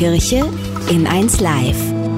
Kirche in 1 Live.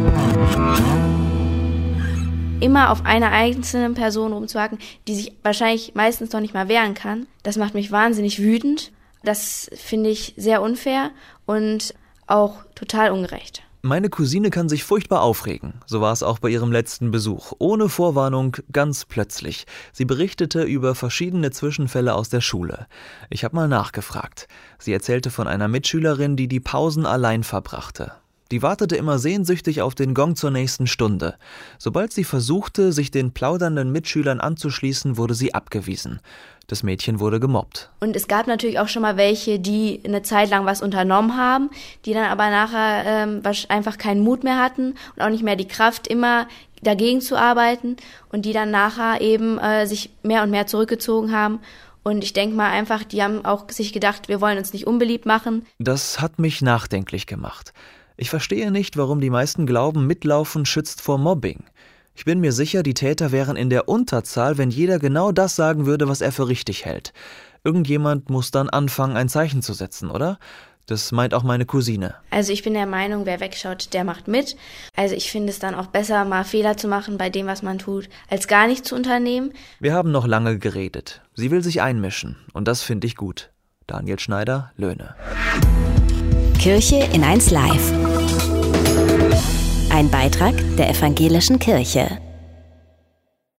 Immer auf einer einzelnen Person rumzuhacken, die sich wahrscheinlich meistens noch nicht mal wehren kann, das macht mich wahnsinnig wütend. Das finde ich sehr unfair und auch total ungerecht. Meine Cousine kann sich furchtbar aufregen. So war es auch bei ihrem letzten Besuch. Ohne Vorwarnung, ganz plötzlich. Sie berichtete über verschiedene Zwischenfälle aus der Schule. Ich habe mal nachgefragt. Sie erzählte von einer Mitschülerin, die Pausen allein verbrachte. Die wartete immer sehnsüchtig auf den Gong zur nächsten Stunde. Sobald sie versuchte, sich den plaudernden Mitschülern anzuschließen, wurde sie abgewiesen. Das Mädchen wurde gemobbt. Und es gab natürlich auch schon mal welche, die eine Zeit lang was unternommen haben, die dann aber nachher einfach keinen Mut mehr hatten und auch nicht mehr die Kraft, immer dagegen zu arbeiten und die dann nachher eben sich mehr und mehr zurückgezogen haben. Und ich denke mal einfach, die haben auch sich gedacht, wir wollen uns nicht unbeliebt machen. Das hat mich nachdenklich gemacht. Ich verstehe nicht, warum die meisten glauben, Mitlaufen schützt vor Mobbing. Ich bin mir sicher, die Täter wären in der Unterzahl, wenn jeder genau das sagen würde, was er für richtig hält. Irgendjemand muss dann anfangen, ein Zeichen zu setzen, oder? Das meint auch meine Cousine. Also ich bin der Meinung, wer wegschaut, der macht mit. Also ich finde es dann auch besser, mal Fehler zu machen bei dem, was man tut, als gar nichts zu unternehmen. Wir haben noch lange geredet. Sie will sich einmischen und das finde ich gut. Daniel Schneider, Löhne. Kirche in 1 Live. Ein Beitrag der Evangelischen Kirche.